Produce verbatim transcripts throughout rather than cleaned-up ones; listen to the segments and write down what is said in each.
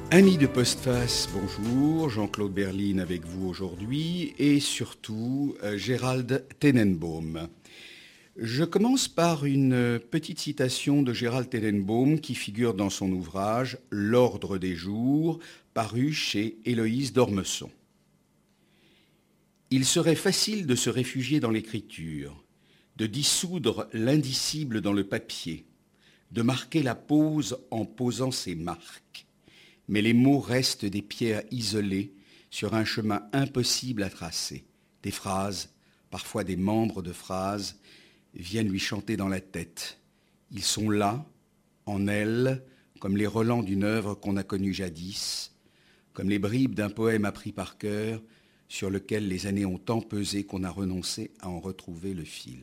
Amis de Postface, bonjour, Jean-Claude Berline avec vous aujourd'hui et surtout euh, Gérald Tenenbaum. Je commence par une petite citation de Gérald Tenenbaum qui figure dans son ouvrage « L'ordre des jours » paru chez Héloïse d'Ormesson. Il serait facile de se réfugier dans l'écriture, de dissoudre l'indicible dans le papier, de marquer la pause en posant ses marques. Mais les mots restent des pierres isolées sur un chemin impossible à tracer. Des phrases, parfois des membres de phrases, viennent lui chanter dans la tête. Ils sont là, en elle, comme les relents d'une œuvre qu'on a connue jadis, comme les bribes d'un poème appris par cœur, sur lequel les années ont tant pesé qu'on a renoncé à en retrouver le fil.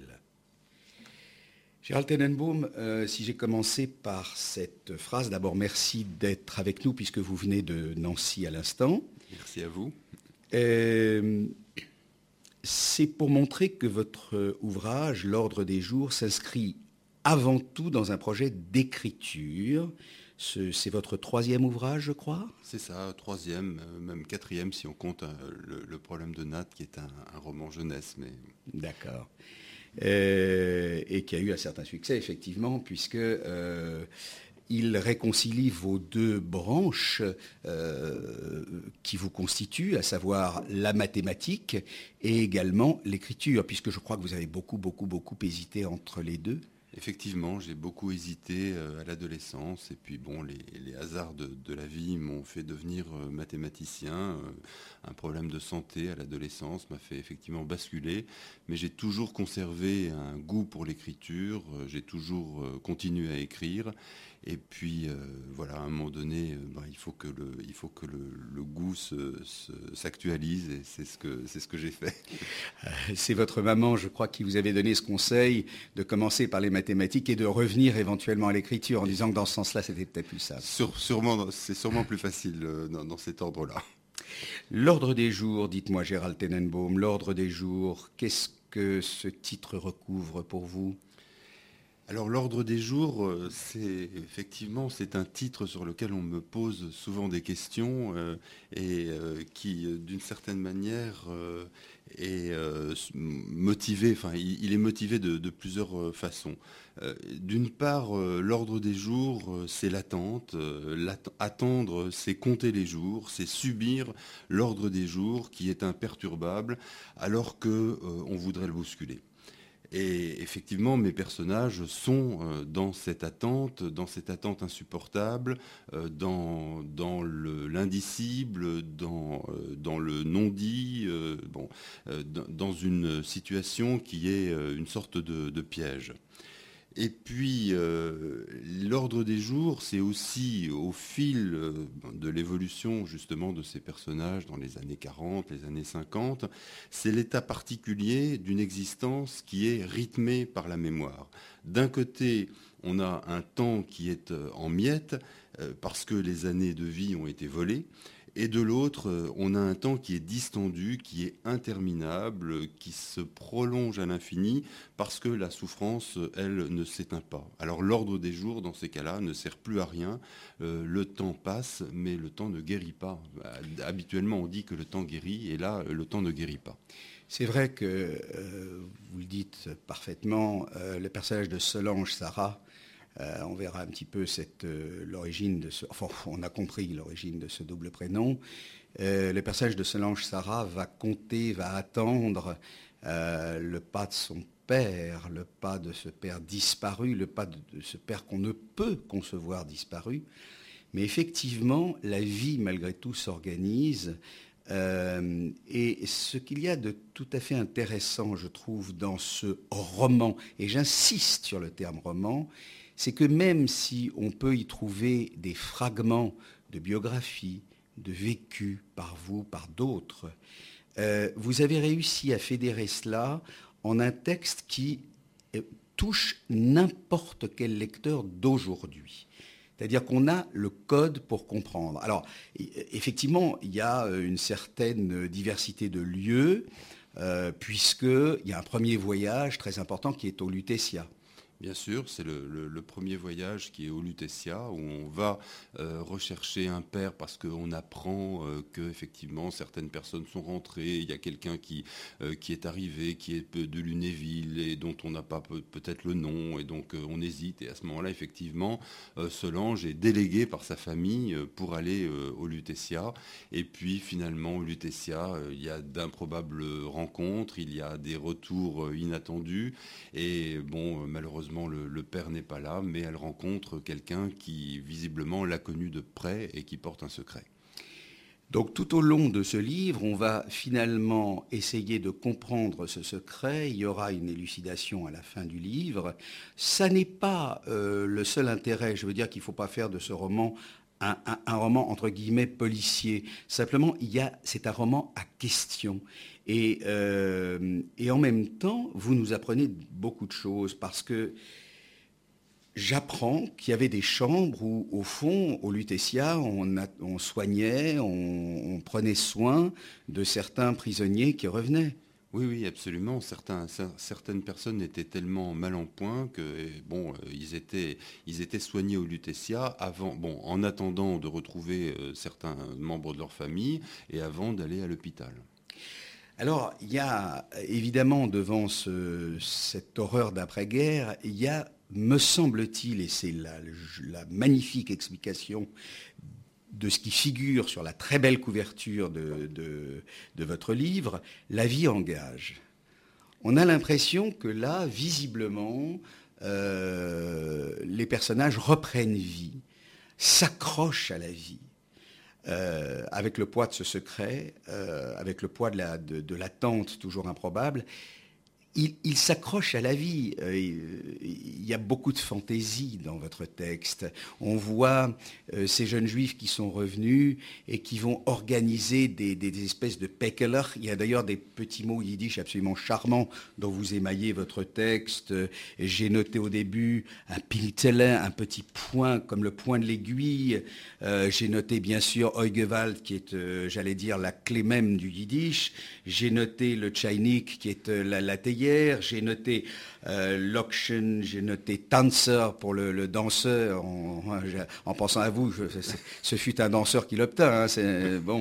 Gérald Tenenbaum, euh, si j'ai commencé par cette phrase, d'abord merci d'être avec nous puisque vous venez de Nancy à l'instant. Merci à vous. Euh, c'est pour montrer que votre ouvrage, L'ordre des jours, s'inscrit avant tout dans un projet d'écriture. Ce, c'est votre troisième ouvrage, je crois ? C'est ça, troisième, même quatrième si on compte euh, le, le problème de Nat, qui est un, un roman jeunesse. Mais... D'accord. Euh, et qui a eu un certain succès, effectivement, puisque euh, il réconcilie vos deux branches euh, qui vous constituent, à savoir la mathématique et également l'écriture, puisque je crois que vous avez beaucoup, beaucoup, beaucoup hésité entre les deux. Effectivement, j'ai beaucoup hésité à l'adolescence et puis bon, les, les hasards de, de la vie m'ont fait devenir mathématicien. Un problème de santé à l'adolescence m'a fait effectivement basculer, mais j'ai toujours conservé un goût pour l'écriture, j'ai toujours continué à écrire. Et puis euh, voilà, à un moment donné, euh, bah, il faut que le, il faut que le, le goût se, se, s'actualise et c'est ce que, c'est ce que j'ai fait. C'est votre maman, je crois, qui vous avait donné ce conseil de commencer par les mathématiques et de revenir éventuellement à l'écriture en disant que dans ce sens-là, c'était peut-être plus simple. Sur, sûrement, c'est sûrement plus facile euh, dans, dans cet ordre-là. L'ordre des jours, dites-moi Gérald Tenenbaum, l'ordre des jours, qu'est-ce que ce titre recouvre pour vous ? Alors l'ordre des jours, c'est effectivement c'est un titre sur lequel on me pose souvent des questions euh, et euh, qui d'une certaine manière euh, est euh, motivé, enfin il, il est motivé de, de plusieurs façons. Euh, d'une part, euh, l'ordre des jours, euh, c'est l'attente. Euh, l'att- attendre, c'est compter les jours, c'est subir l'ordre des jours qui est imperturbable alors que euh, on voudrait le bousculer. Et effectivement, mes personnages sont euh, dans cette attente, dans cette attente insupportable, euh, dans, dans le, l'indicible, dans, euh, dans le non-dit, euh, bon, euh, dans, dans une situation qui est euh, une sorte de, de piège. Et puis, euh, l'ordre des jours, c'est aussi au fil euh, de l'évolution justement de ces personnages dans les années quarante, les années cinquante, c'est l'état particulier d'une existence qui est rythmée par la mémoire. D'un côté, on a un temps qui est en miettes euh, parce que les années de vie ont été volées. Et de l'autre, on a un temps qui est distendu, qui est interminable, qui se prolonge à l'infini, parce que la souffrance, elle, ne s'éteint pas. Alors l'ordre des jours, dans ces cas-là, ne sert plus à rien. Euh, le temps passe, mais le temps ne guérit pas. Habituellement, on dit que le temps guérit, et là, le temps ne guérit pas. C'est vrai que, euh, vous le dites parfaitement, euh, le personnage de Solange Sarah, Euh, on verra un petit peu cette, euh, l'origine de ce... Enfin, on a compris l'origine de ce double prénom. Euh, le personnage de Solange Sarah va compter, va attendre euh, le pas de son père, le pas de ce père disparu, le pas de, de ce père qu'on ne peut concevoir disparu. Mais effectivement, la vie, malgré tout, s'organise. Euh, et ce qu'il y a de tout à fait intéressant, je trouve, dans ce roman, et j'insiste sur le terme roman, c'est que même si on peut y trouver des fragments de biographie, de vécu par vous, par d'autres, euh, vous avez réussi à fédérer cela en un texte qui euh, touche n'importe quel lecteur d'aujourd'hui. C'est-à-dire qu'on a le code pour comprendre. Alors, effectivement, il y a une certaine diversité de lieux, euh, puisqu'il y a un premier voyage très important qui est au Lutetia. Bien sûr, c'est le, le, le premier voyage qui est au Lutetia, où on va euh, rechercher un père parce qu'on apprend euh, que effectivement certaines personnes sont rentrées, il y a quelqu'un qui, euh, qui est arrivé, qui est de Lunéville et dont on n'a pas peut- peut-être le nom, et donc euh, on hésite. Et à ce moment-là, effectivement, euh, Solange est déléguée par sa famille euh, pour aller euh, au Lutetia. Et puis finalement, au Lutetia, euh, il y a d'improbables rencontres, il y a des retours euh, inattendus, et bon, euh, malheureusement, Le, le père n'est pas là, mais elle rencontre quelqu'un qui, visiblement, l'a connu de près et qui porte un secret. Donc tout au long de ce livre, on va finalement essayer de comprendre ce secret. Il y aura une élucidation à la fin du livre. Ça n'est pas euh, le seul intérêt. Je veux dire qu'il ne faut pas faire de ce roman un, un, un roman, entre guillemets, policier. Simplement, il y a, c'est un roman à questions. Et, euh, et en même temps, vous nous apprenez beaucoup de choses parce que j'apprends qu'il y avait des chambres où, au fond, au Lutetia, on, a, on soignait, on, on prenait soin de certains prisonniers qui revenaient. Oui, oui, absolument. Certains, certaines personnes étaient tellement mal en point que, bon, ils étaient, ils étaient soignés au Lutetia avant, bon, en attendant de retrouver certains membres de leur famille et avant d'aller à l'hôpital. Alors, il y a évidemment, devant ce, cette horreur d'après-guerre, il y a, me semble-t-il, et c'est la, la magnifique explication de ce qui figure sur la très belle couverture de, de, de votre livre, la vie engage. On a l'impression que là, visiblement, euh, les personnages reprennent vie, s'accrochent à la vie. Euh, avec le poids de ce secret, euh, avec le poids de, la, de, de l'attente toujours improbable, il, il s'accroche à la vie. Euh, il y a beaucoup de fantaisie dans votre texte. On voit euh, ces jeunes juifs qui sont revenus et qui vont organiser des, des, des espèces de pekeler. Il y a d'ailleurs des petits mots yiddish absolument charmants dont vous émaillez votre texte. J'ai noté au début un piltelen, un petit point comme le point de l'aiguille. Euh, j'ai noté bien sûr Eugewald qui est, euh, j'allais dire, la clé même du yiddish. J'ai noté le tchainik qui est euh, la, la théière. J'ai noté euh, l'auction, j'ai noté Tanzer pour le, le danseur. En, en pensant à vous, je, ce fut un danseur qui l'obtint. Hein, c'est, bon,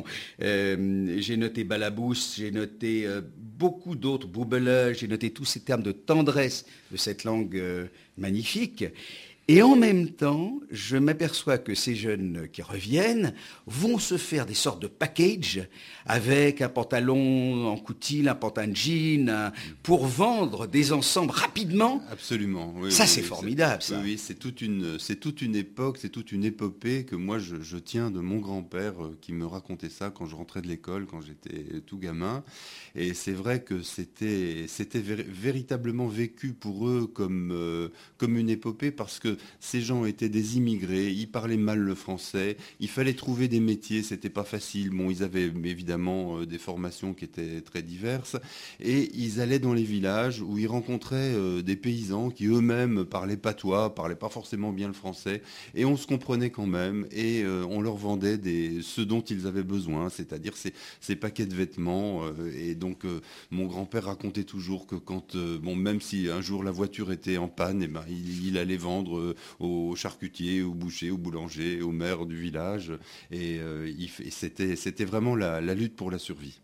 euh, j'ai noté Balabous, j'ai noté euh, beaucoup d'autres, Boubele, j'ai noté tous ces termes de tendresse de cette langue euh, magnifique. Et en même temps, je m'aperçois que ces jeunes qui reviennent vont se faire des sortes de package avec un pantalon en coutil, un pantalon jean, un, pour vendre des ensembles rapidement. Absolument. Oui, ça, oui, c'est oui, formidable, c'est, ça. Oui, oui, c'est toute une, c'est toute une époque, c'est toute une épopée que moi, je, je tiens de mon grand-père euh, qui me racontait ça quand je rentrais de l'école, quand j'étais tout gamin. Et c'est vrai que c'était, c'était vér- véritablement vécu pour eux comme, euh, comme une épopée parce que ces gens étaient des immigrés, ils parlaient mal le français, il fallait trouver des métiers, c'était pas facile. Bon, ils avaient évidemment euh, des formations qui étaient très diverses et ils allaient dans les villages où ils rencontraient euh, des paysans qui eux-mêmes parlaient patois, parlaient pas forcément bien le français et on se comprenait quand même et euh, on leur vendait des, ce dont ils avaient besoin, c'est-à-dire ces, ces paquets de vêtements euh, et donc euh, mon grand-père racontait toujours que quand, euh, bon, même si un jour la voiture était en panne, et ben, il, il allait vendre euh, aux charcutiers, aux bouchers, aux boulangers, aux maires du village. Et, euh, il, et c'était, c'était vraiment la, la lutte pour la survie.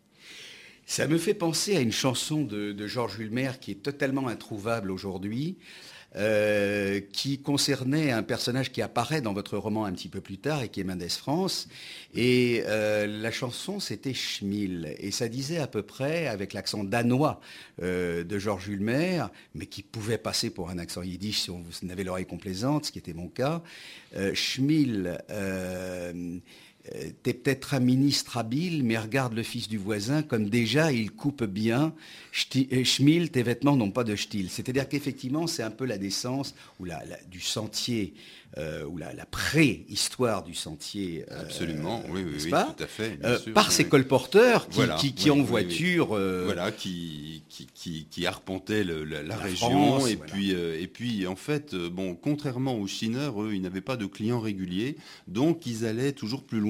Ça me fait penser à une chanson de, de Georges Hulmer qui est totalement introuvable aujourd'hui, euh, qui concernait un personnage qui apparaît dans votre roman un petit peu plus tard et qui est Mendès France. Et euh, la chanson, c'était Schmil. Et ça disait à peu près, avec l'accent danois euh, de Georges Hulmer, mais qui pouvait passer pour un accent yiddish si on avait l'oreille complaisante, ce qui était mon cas, euh, Schmil... Euh, T'es peut-être un ministre habile, mais regarde le fils du voisin, comme déjà il coupe bien. Schmil, tes vêtements n'ont pas de style. C'est-à-dire qu'effectivement, c'est un peu la naissance ou la, la, du sentier, euh, ou la, la pré-histoire du sentier. Euh, Absolument, oui, oui, oui, pas tout à fait. Euh, sûr, par oui, ces oui. colporteurs qui, voilà, qui, qui oui, en oui, voiture... Oui. Euh, voilà, qui, qui, qui, qui arpentaient le, la, la, la région. France, et, voilà. puis, euh, et puis, en fait, euh, bon, contrairement aux Chineurs, eux, ils n'avaient pas de clients réguliers. Donc, ils allaient toujours plus loin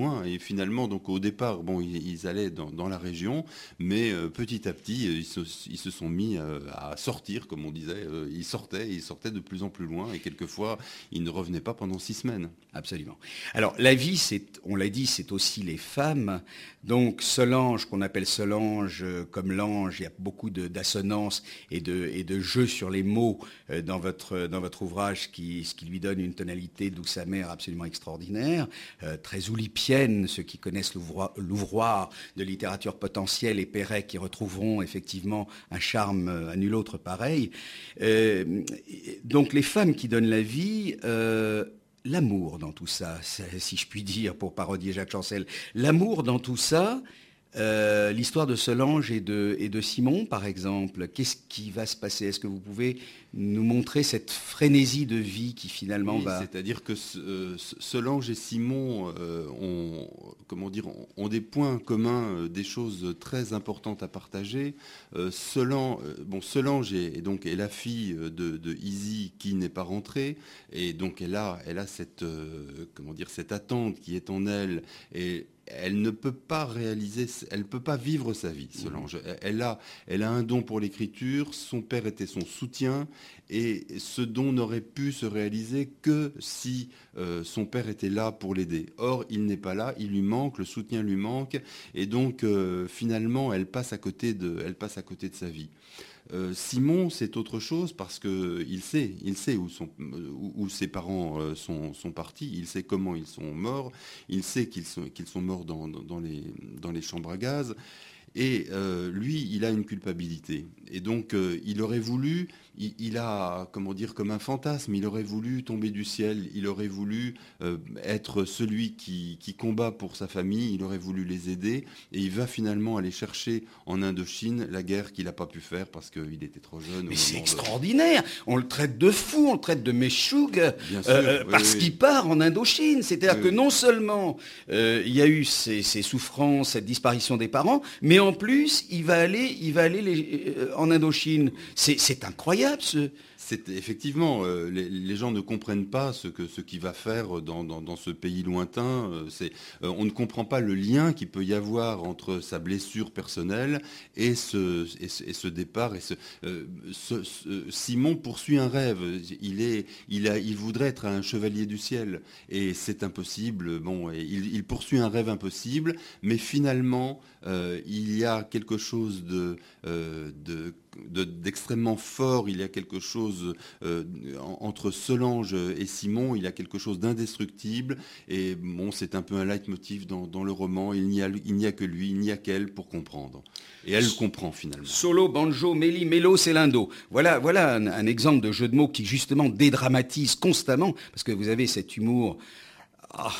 loin. Et finalement, donc au départ, bon, ils, ils allaient dans, dans la région, mais euh, petit à petit, ils se, ils se sont mis euh, à sortir, comme on disait. Euh, ils sortaient, ils sortaient de plus en plus loin, et quelquefois, ils ne revenaient pas pendant six semaines. Absolument. Alors, la vie, c'est, on l'a dit, c'est aussi les femmes. Donc, Solange, qu'on appelle Solange, euh, comme l'ange, il y a beaucoup de, d'assonances et de, et de jeux sur les mots euh, dans votre, dans votre ouvrage, qui, ce qui lui donne une tonalité douce amère absolument extraordinaire, euh, très oulipienne. Ceux qui connaissent l'ouvroir, l'ouvroir de littérature potentielle et Perret qui retrouveront effectivement un charme à nul autre pareil. Euh, donc, les femmes qui donnent la vie... Euh, L'amour dans tout ça, si je puis dire, pour parodier Jacques Chancel, l'amour dans tout ça, euh, l'histoire de Solange et de, et de Simon, par exemple, qu'est-ce qui va se passer? Est-ce que vous pouvez nous montrer cette frénésie de vie qui finalement oui, va... C'est-à-dire que euh, Solange et Simon euh, ont, comment dire, ont des points communs, euh, des choses très importantes à partager. Euh, Solange, euh, bon, Solange est, est donc est la fille de, de Izzy qui n'est pas rentrée, et donc elle a, elle a cette, euh, comment dire, cette attente qui est en elle, et elle ne peut pas réaliser, elle ne peut pas vivre sa vie, Solange. Elle a, elle a un don pour l'écriture, son père était son soutien, et ce don n'aurait pu se réaliser que si euh, son père était là pour l'aider. Or, il n'est pas là, il lui manque, le soutien lui manque, et donc euh, finalement, elle passe à côté de, elle passe à côté de sa vie. Euh, Simon, c'est autre chose parce qu'il sait, il sait où, son, où, où ses parents euh, sont, sont partis, il sait comment ils sont morts, il sait qu'ils sont, qu'ils sont morts dans, dans, dans, les, dans les chambres à gaz. Et euh, lui, il a une culpabilité. Et donc, euh, il aurait voulu, il, il a, comment dire, comme un fantasme, il aurait voulu tomber du ciel, il aurait voulu euh, être celui qui, qui combat pour sa famille, il aurait voulu les aider. Et il va finalement aller chercher en Indochine la guerre qu'il n'a pas pu faire parce qu'il était trop jeune. Mais c'est extraordinaire. De... On le traite de fou, on le traite de Meshoug, euh, oui, parce oui, qu'il oui. part en Indochine. C'est-à-dire oui, que non seulement euh, il y a eu ces, ces souffrances, cette disparition des parents, mais en plus, il va aller, il va aller les, euh, en Indochine. C'est, c'est incroyable, ce... C'est, effectivement, euh, les, les gens ne comprennent pas ce, que, ce qu'il va faire dans, dans, dans ce pays lointain. Euh, c'est, euh, on ne comprend pas le lien qu'il peut y avoir entre sa blessure personnelle et ce, et ce, et ce départ. Et ce, euh, ce, ce, Simon poursuit un rêve. Il, est, il, a, il voudrait être un chevalier du ciel. Et c'est impossible. Bon, et il, il poursuit un rêve impossible, mais finalement, euh, il y a quelque chose de... Euh, de De, d'extrêmement fort, il y a quelque chose euh, entre Solange et Simon, il y a quelque chose d'indestructible, et bon, c'est un peu un leitmotiv dans, dans le roman, il n'y a, il n'y a que lui, il n'y a qu'elle pour comprendre. Et elle S- comprend finalement. Solo, banjo, méli, mélo, c'est l'indo. Voilà, voilà un, un exemple de jeu de mots qui justement dédramatise constamment, parce que vous avez cet humour... Oh,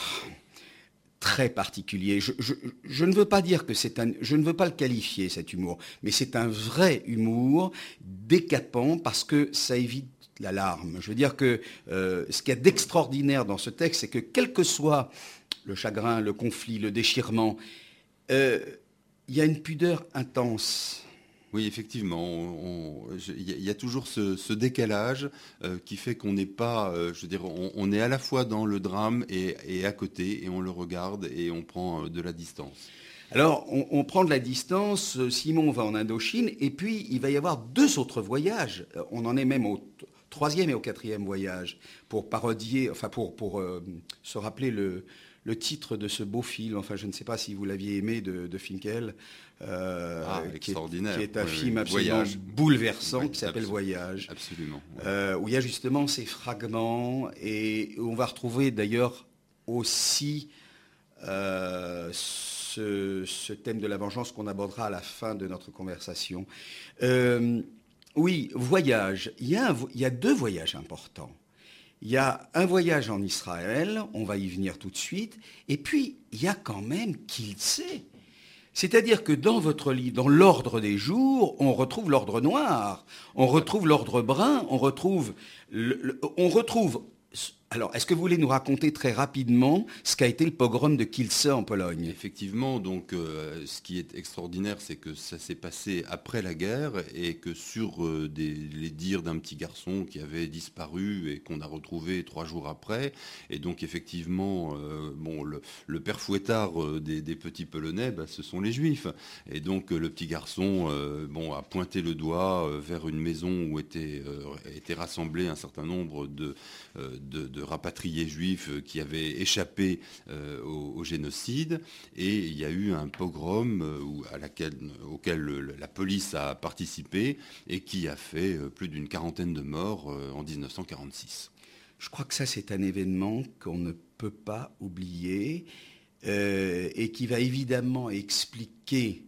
très particulier. Je, je, je ne veux pas dire que c'est un, je ne veux pas le qualifier, cet humour, mais c'est un vrai humour décapant parce que ça évite la larme. Je veux dire que euh, ce qu'il y a d'extraordinaire dans ce texte, c'est que quel que soit le chagrin, le conflit, le déchirement, euh, il y a une pudeur intense. Oui, effectivement, il y a toujours ce, ce décalage euh, qui fait qu'on n'est pas, euh, je veux dire, on, on est à la fois dans le drame et, et à côté, et on le regarde et on prend de la distance. Alors, on, on prend de la distance, Simon va en Indochine, et puis il va y avoir deux autres voyages. On en est même au troisième et au quatrième voyage, pour parodier, enfin pour, pour euh, se rappeler le, le titre de ce beau film, enfin je ne sais pas si vous l'aviez aimé, de, de Finkel. Euh, ah, qui, est, extraordinaire. qui est un oui, film oui. absolument Voyage. bouleversant, oui, qui s'appelle absolument. Voyage. Absolument. Oui. Euh, où il y a justement ces fragments, et où on va retrouver d'ailleurs aussi euh, ce, ce thème de la vengeance qu'on abordera à la fin de notre conversation. Euh, oui, voyage. Il y a, un, il y a deux voyages importants. Il y a un voyage en Israël, on va y venir tout de suite, et puis il y a quand même qu'il sait. C'est-à-dire que dans votre livre, dans l'ordre des jours, on retrouve l'ordre noir, on retrouve l'ordre brun, on retrouve, le, le, on retrouve Alors, est-ce que vous voulez nous raconter très rapidement ce qu'a été le pogrom de Kielce en Pologne ? Effectivement, donc, euh, ce qui est extraordinaire, c'est que ça s'est passé après la guerre et que sur euh, des, les dires d'un petit garçon qui avait disparu et qu'on a retrouvé trois jours après, et donc effectivement, euh, bon, le, le père fouettard euh, des, des petits Polonais, bah, ce sont les Juifs. Et donc, euh, le petit garçon euh, bon, a pointé le doigt euh, vers une maison où étaient, euh, étaient rassemblés un certain nombre de, euh, de, de rapatriés juifs qui avaient échappé euh, au, au génocide, et il y a eu un pogrom euh, à laquelle, auquel le, la police a participé et qui a fait euh, plus d'une quarantaine de morts euh, en dix-neuf cent quarante-six. Je crois que ça, c'est un événement qu'on ne peut pas oublier euh, et qui va évidemment expliquer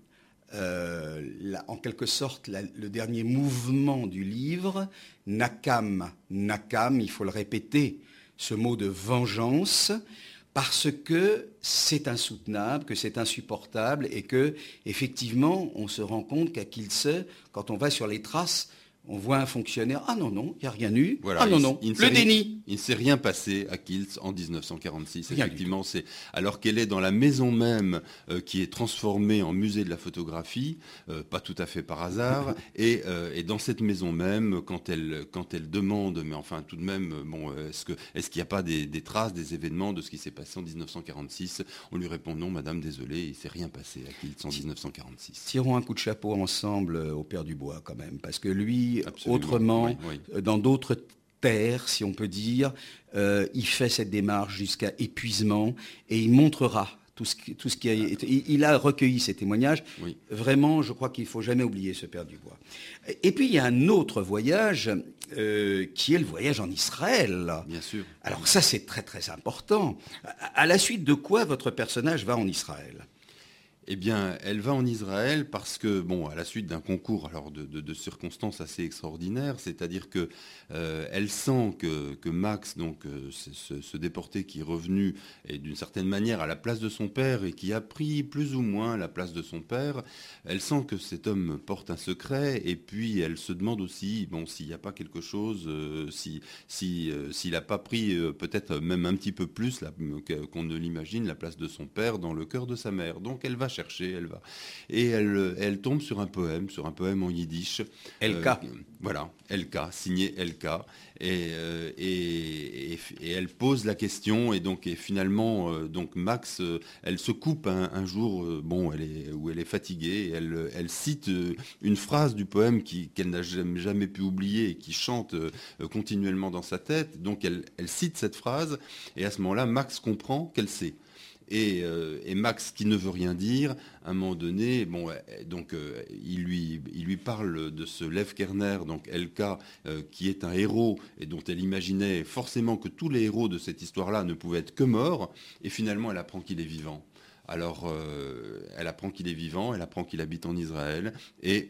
euh, la, en quelque sorte la, le dernier mouvement du livre, Nakam, Nakam, il faut le répéter, ce mot de vengeance, parce que c'est insoutenable, que c'est insupportable et que, effectivement, on se rend compte qu'à Kielce, quand on va sur les traces, on voit un fonctionnaire, ah non, non, il n'y a rien eu, voilà, ah non, il, non, il le déni. Rien, il ne s'est rien passé à Kielce en dix-neuf cent quarante-six, rien effectivement, c'est, alors qu'elle est dans la maison même euh, qui est transformée en musée de la photographie, euh, pas tout à fait par hasard, et, euh, et dans cette maison même, quand elle, quand elle demande, mais enfin tout de même, bon, est-ce que, est-ce qu'il n'y a pas des, des traces, des événements de ce qui s'est passé en dix-neuf cent quarante-six ? On lui répond non, madame, désolé, il ne s'est rien passé à Kielce en dix-neuf cent quarante-six. Tirons un coup de chapeau ensemble au père Dubois quand même, parce que lui, absolument, autrement, oui, oui. dans d'autres terres, si on peut dire, euh, il fait cette démarche jusqu'à épuisement et il montrera tout ce qui, tout ce qui a été. Il, il a recueilli ces témoignages. Oui. Vraiment, je crois qu'il ne faut jamais oublier ce père Dubois. Et puis, il y a un autre voyage euh, qui est le voyage en Israël. Bien sûr. Alors ça, c'est très, très important. À, à la suite de quoi votre personnage va en Israël ? Eh bien, elle va en Israël parce que, bon, à la suite d'un concours alors de, de, de circonstances assez extraordinaires, c'est-à-dire que euh, elle sent que, que Max, donc euh, ce, ce déporté qui est revenu et d'une certaine manière à la place de son père et qui a pris plus ou moins la place de son père, elle sent que cet homme porte un secret et puis elle se demande aussi, bon, s'il n'y a pas quelque chose, euh, si, si, euh, s'il n'a pas pris euh, peut-être même un petit peu plus la, qu'on ne l'imagine la place de son père dans le cœur de sa mère. Donc elle va chercher, elle va. Et elle, elle tombe sur un poème, sur un poème en yiddish. Elka. Euh, voilà, Elka, signé Elka. Et, euh, et, et, et elle pose la question, et donc et finalement, euh, donc Max, euh, elle se coupe un, un jour, euh, bon, elle est, où elle est fatiguée, et elle, elle cite euh, une phrase du poème qui, qu'elle n'a jamais, jamais pu oublier et qui chante euh, continuellement dans sa tête. Donc elle, elle cite cette phrase, et à ce moment-là, Max comprend qu'elle sait. Et, euh, et Max, qui ne veut rien dire, à un moment donné, bon, donc euh, il lui, il lui parle de ce Lev Kerner, donc Elka, euh, qui est un héros et dont elle imaginait forcément que tous les héros de cette histoire-là ne pouvaient être que morts. Et finalement, elle apprend qu'il est vivant. Alors, euh, elle apprend qu'il est vivant, elle apprend qu'il habite en Israël et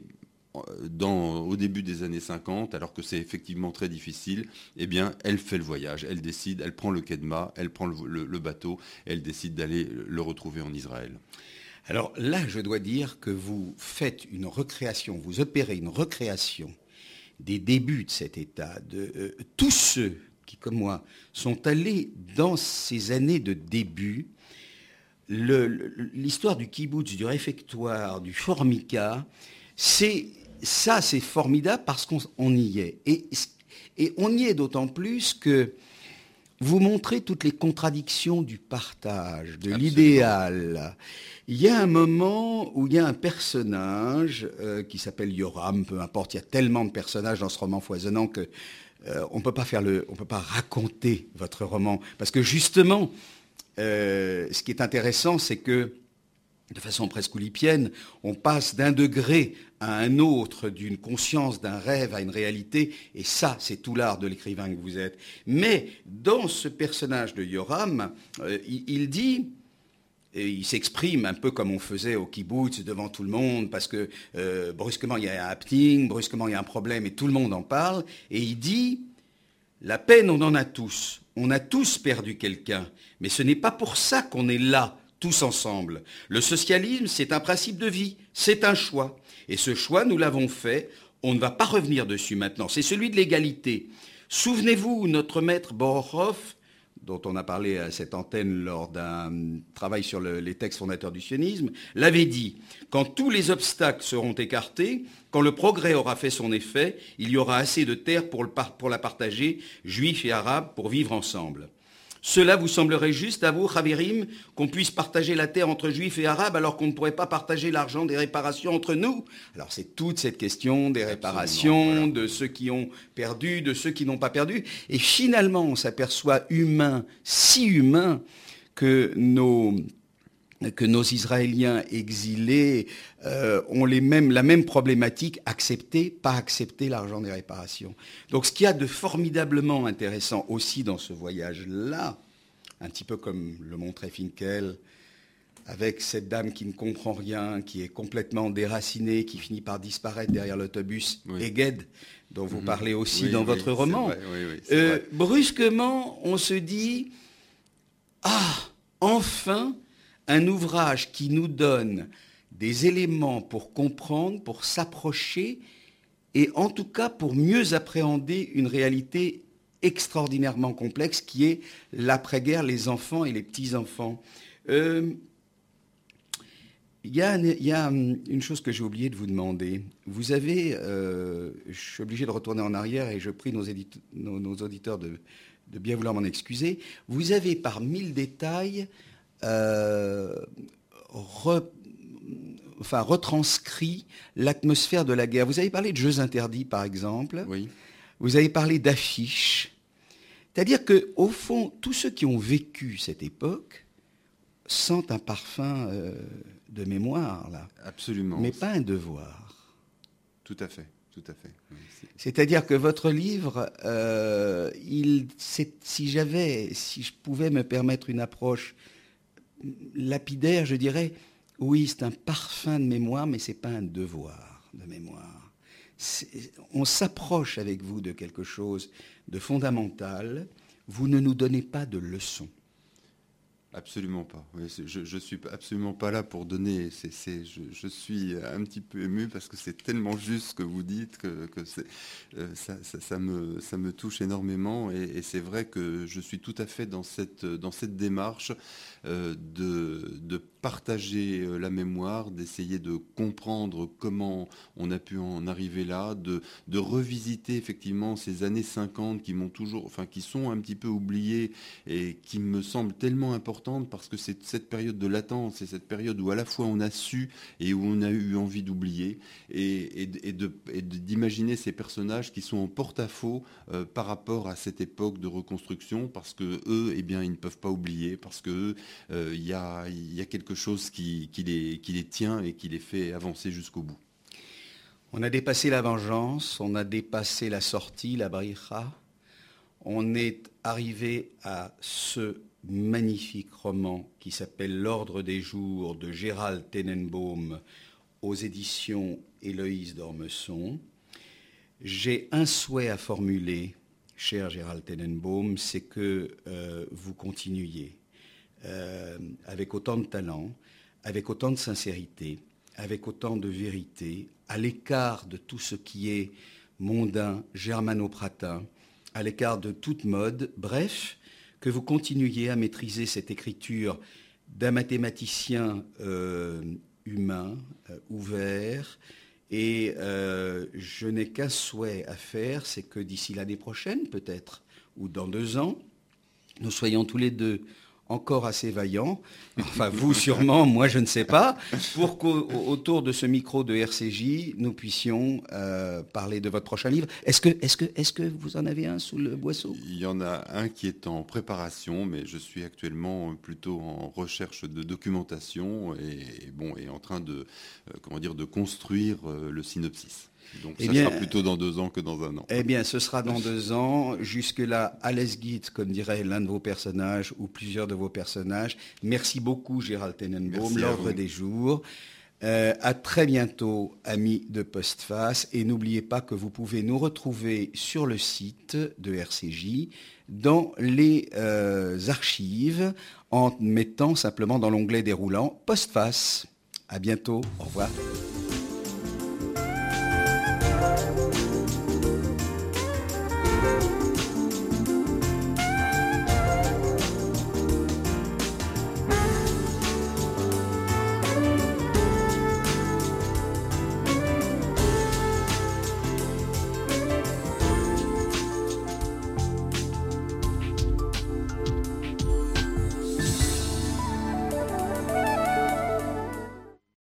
Dans, au début des années cinquante, alors que c'est effectivement très difficile, eh bien, elle fait le voyage, elle décide, elle prend le Kedma, elle prend le, le, le bateau, et elle décide d'aller le retrouver en Israël. Alors là, je dois dire que vous faites une recréation, vous opérez une recréation des débuts de cet État, de euh, tous ceux qui, comme moi, sont allés dans ces années de début. Le, le, l'histoire du kibbutz, du réfectoire, du formica, c'est... Ça, c'est formidable parce qu'on on y est. Et, et on y est d'autant plus que vous montrez toutes les contradictions du partage, de Absolument. L'idéal. Il y a un moment où il y a un personnage euh, qui s'appelle Yoram, peu importe, il y a tellement de personnages dans ce roman foisonnant que euh, on ne peut pas faire le, on peut pas raconter votre roman. Parce que justement, euh, ce qui est intéressant, c'est que de façon presque oulipienne, on passe d'un degré à un autre, d'une conscience, d'un rêve à une réalité, et ça, c'est tout l'art de l'écrivain que vous êtes. Mais dans ce personnage de Yoram, euh, il, il dit, et il s'exprime un peu comme on faisait au kibbutz devant tout le monde, parce que euh, brusquement il y a un happening, brusquement il y a un problème, et tout le monde en parle, et il dit, la peine, on en a tous, on a tous perdu quelqu'un, mais ce n'est pas pour ça qu'on est là, tous ensemble. Le socialisme, c'est un principe de vie, c'est un choix. Et ce choix, nous l'avons fait, on ne va pas revenir dessus maintenant, c'est celui de l'égalité. Souvenez-vous, notre maître Borokhoff dont on a parlé à cette antenne lors d'un travail sur le, les textes fondateurs du sionisme, l'avait dit « Quand tous les obstacles seront écartés, quand le progrès aura fait son effet, il y aura assez de terre pour, le, pour la partager, juifs et arabes, pour vivre ensemble. » Cela vous semblerait juste à vous, Chavirim, qu'on puisse partager la terre entre juifs et arabes alors qu'on ne pourrait pas partager l'argent des réparations entre nous? Alors c'est toute cette question des réparations, voilà. De ceux qui ont perdu, de ceux qui n'ont pas perdu. Et finalement, on s'aperçoit humain, si humain, que nos... que nos Israéliens exilés euh, ont les mêmes, la même problématique, accepter, pas accepter l'argent des réparations. Donc ce qu'il y a de formidablement intéressant aussi dans ce voyage-là, un petit peu comme le montrait Finkel, avec cette dame qui ne comprend rien, qui est complètement déracinée, qui finit par disparaître derrière l'autobus, oui. Eged, dont vous mmh. parlez aussi oui, dans oui, votre roman, vrai, oui, oui, euh, brusquement on se dit « Ah, enfin !» un ouvrage qui nous donne des éléments pour comprendre, pour s'approcher et en tout cas pour mieux appréhender une réalité extraordinairement complexe qui est l'après-guerre, les enfants et les petits-enfants. Euh, il y a, il y a une chose que j'ai oublié de vous demander. Vous avez, euh, je suis obligé de retourner en arrière et je prie nos, édite, nos, nos auditeurs de, de bien vouloir m'en excuser. Vous avez par mille détails Euh, re, enfin, retranscrit l'atmosphère de la guerre. Vous avez parlé de jeux interdits, par exemple. Oui. Vous avez parlé d'affiches. C'est-à-dire qu'au fond, tous ceux qui ont vécu cette époque sentent un parfum euh, de mémoire, là. Absolument. Mais pas un devoir. Tout à fait. Tout à fait. Oui, c'est-à-dire que votre livre, euh, il, si j'avais, si je pouvais me permettre une approche lapidaire, je dirais, oui, c'est un parfum de mémoire, mais ce n'est pas un devoir de mémoire. On s'approche avec vous de quelque chose de fondamental. Vous ne nous donnez pas de leçons. Absolument pas. Oui, je ne suis absolument pas là pour donner. C'est, c'est, je, je suis un petit peu ému parce que c'est tellement juste ce que vous dites que, que c'est, euh, ça, ça, ça, me, ça me touche énormément. Et, et c'est vrai que je suis tout à fait dans cette, dans cette démarche euh, de, de partager la mémoire, d'essayer de comprendre comment on a pu en arriver là, de, de revisiter effectivement ces années cinquante qui m'ont toujours, enfin qui sont un petit peu oubliées et qui me semblent tellement importantes. Parce que c'est cette période de latence, c'est cette période où à la fois on a su et où on a eu envie d'oublier et, et, et, de, et d'imaginer ces personnages qui sont en porte-à-faux euh, par rapport à cette époque de reconstruction, parce que eux, eh bien, ils ne peuvent pas oublier, parce que il euh, y, a, y a quelque chose qui, qui, les, qui les tient et qui les fait avancer jusqu'au bout. On a dépassé la vengeance, on a dépassé la sortie, la bricha, on est arrivé à ce magnifique roman qui s'appelle L'Ordre des Jours de Gérald Tenenbaum aux éditions Héloïse d'Ormesson. J'ai un souhait à formuler, cher Gérald Tenenbaum, c'est que euh, vous continuiez euh, avec autant de talent, avec autant de sincérité, avec autant de vérité, à l'écart de tout ce qui est mondain, germano-pratin, à l'écart de toute mode, bref, que vous continuiez à maîtriser cette écriture d'un mathématicien euh, humain, euh, ouvert. Et euh, je n'ai qu'un souhait à faire, c'est que d'ici l'année prochaine, peut-être, ou dans deux ans, nous soyons tous les deux encore assez vaillants, enfin vous sûrement, moi je ne sais pas, pour qu'autour de ce micro de R C J, nous puissions euh, parler de votre prochain livre. Est-ce que, est-ce que, est-ce que vous en avez un sous le boisseau ? Il y en a un qui est en préparation, mais je suis actuellement plutôt en recherche de documentation et, bon, et en train de, euh, comment dire, de construire euh, le synopsis. Donc eh ça bien, sera plutôt dans deux ans que dans un an. Eh bien, ce sera dans deux ans. Jusque-là, alles geht, comme dirait l'un de vos personnages ou plusieurs de vos personnages. Merci beaucoup, Gérald Tenenbaum, L'Ordre des Jours. Euh, à très bientôt, amis de Postface. Et n'oubliez pas que vous pouvez nous retrouver sur le site de R C J dans les euh, archives en mettant simplement dans l'onglet déroulant Postface. À bientôt. Au revoir.